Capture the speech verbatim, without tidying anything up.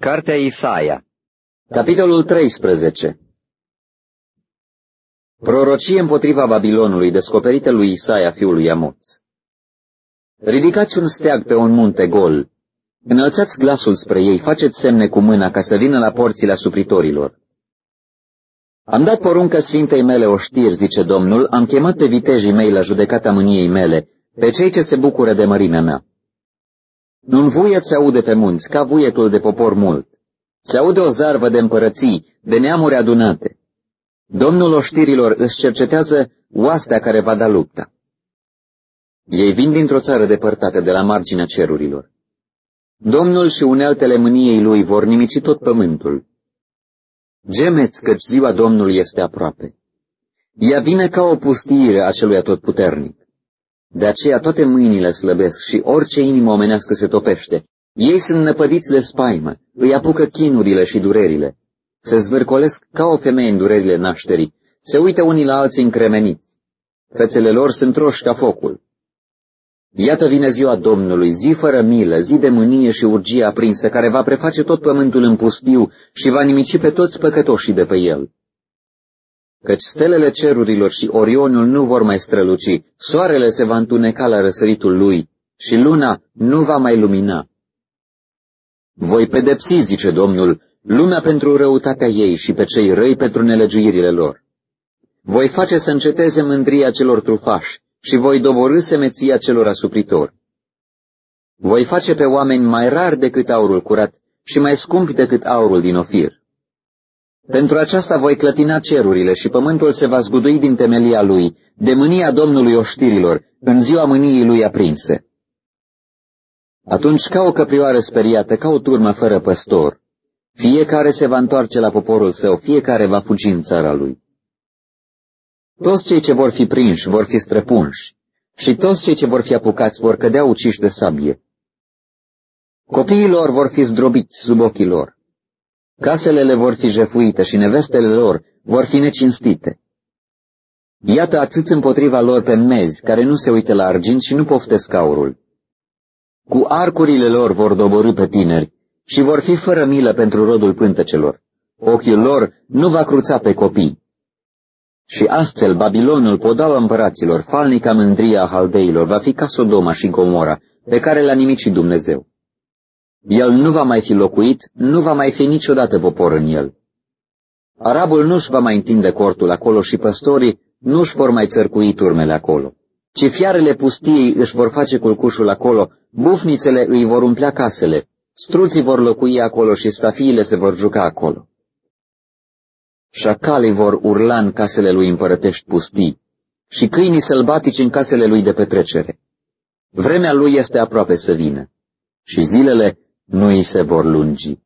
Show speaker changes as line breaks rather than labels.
Cartea Isaia,
capitolul treisprezece. Prorocie împotriva Babilonului, descoperită lui Isaia, fiul lui Amoț. Ridicați un steag pe un munte gol, înălțați glasul spre ei, faceți semne cu mâna ca să vină la porțile asupritorilor. Am dat poruncă sfintei mele oștiri, zice Domnul, am chemat pe vitejii mei la judecata mâniei mele, pe cei ce se bucură de mărimea mea. Un vuiet se aude pe munți, ca vuietul de popor mult. Se aude o zarvă de împărății, de neamuri adunate. Domnul oștirilor își cercetează oastea care va da lupta. Ei vin dintr-o țară depărtată, de la marginea cerurilor. Domnul și uneltele mâniei lui vor nimici tot pământul. Gemeți, căci ziua Domnului este aproape. Ea vine ca o pustiire a celui atotputernic. De aceea toate mâinile slăbesc și orice inimă omenească se topește. Ei sunt năpădiți de spaimă, îi apucă chinurile și durerile. Se zvârcolesc ca o femeie în durerile nașterii, se uită unii la alții încremeniți. Fețele lor sunt roși ca focul. Iată vine ziua Domnului, zi fără milă, zi de mânie și urgie aprinsă, care va preface tot pământul în pustiu și va nimici pe toți păcătoșii de pe el. Căci stelele cerurilor și Orionul nu vor mai străluci, soarele se va întuneca la răsăritul lui și luna nu va mai lumina. Voi pedepsi, zice Domnul, lumea pentru răutatea ei și pe cei răi pentru nelegiuirile lor. Voi face să înceteze mândria celor trufași și voi doborî semeția celor asupritori. Voi face pe oameni mai rari decât aurul curat și mai scumpi decât aurul din Ofir. Pentru aceasta voi clătina cerurile și pământul se va zgudui din temelia lui, de mânia Domnului oștirilor, în ziua mâniei lui aprinse. Atunci, ca o căprioară speriată, ca o turmă fără păstor, fiecare se va întoarce la poporul său, fiecare va fugi în țara lui. Toți cei ce vor fi prinși vor fi străpunși și toți cei ce vor fi apucați vor cădea uciși de sabie. Copiii lor vor fi zdrobiți sub ochii lor. Casele le vor fi jefuite și nevestele lor vor fi necinstite. Iată atât împotriva lor pe mezi, care nu se uită la argint și nu poftesc aurul. Cu arcurile lor vor doborî pe tineri și vor fi fără milă pentru rodul pântecelor. Ochiul lor nu va cruța pe copii. Și astfel Babilonul, podaua împăraților, falnica mândria a haldeilor, va fi ca Sodoma și Gomora, pe care le-a nimicit Dumnezeu. El nu va mai fi locuit, nu va mai fi niciodată popor în el. Arabul nu-și va mai întinde cortul acolo și păstorii nu-și vor mai țărcui turmele acolo, ci fiarele pustiei își vor face culcușul acolo, bufnițele îi vor umplea casele, struții vor locui acolo și stafiile se vor juca acolo. Șacalii vor urla în casele lui împărătești pustii și câinii sălbatici în casele lui de petrecere. Vremea lui este aproape să vină și zilele nu îi se vor lungi.